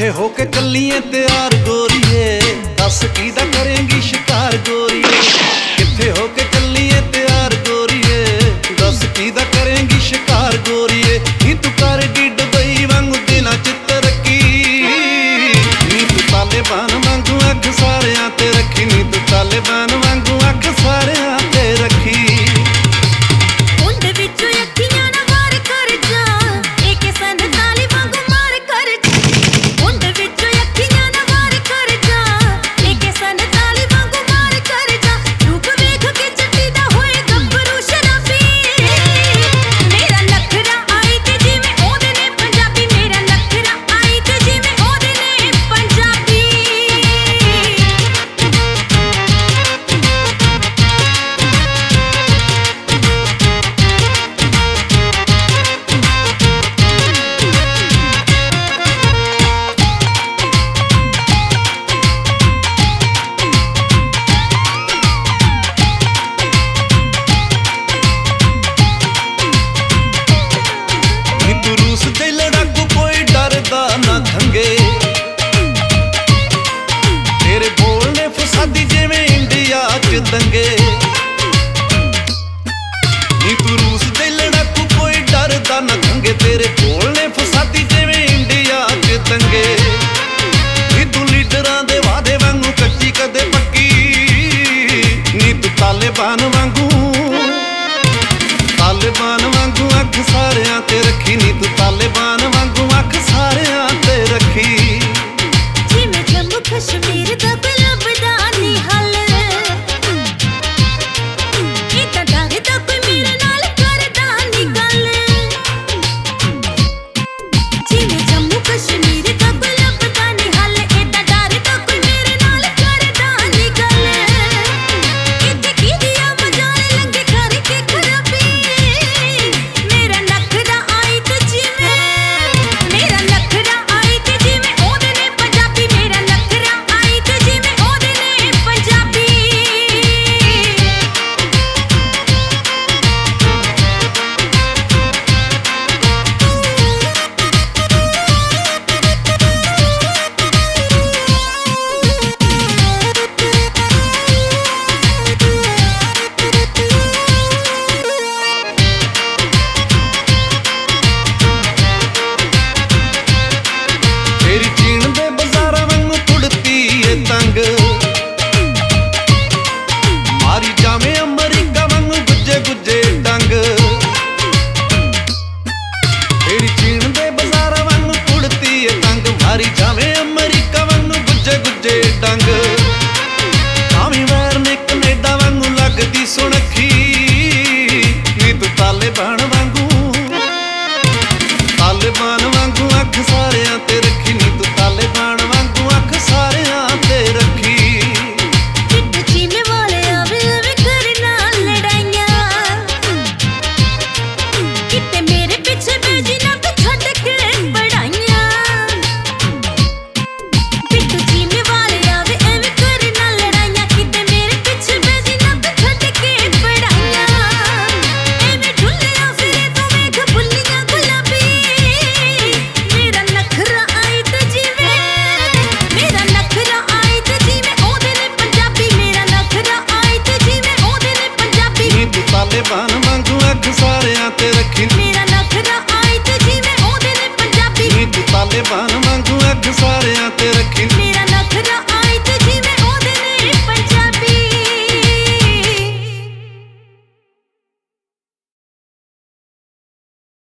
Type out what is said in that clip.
किथे होके चलिए तैयार गोरिए, दस कीदा करेंगी शिकार गोरिए। किथे होके चलिए तैयार गोरिए, दस कीदा करेंगी शिकार गोरिए। नी तू करगी दुबई वांगू दिना च तरक्की, नी तू तालिबान वांगू अख सारियां ते रखी, नी तू तालिबान वांगू अख सारियां ते रखी। तेरे बोलने फसादी जिवें इंडिया च दंगे।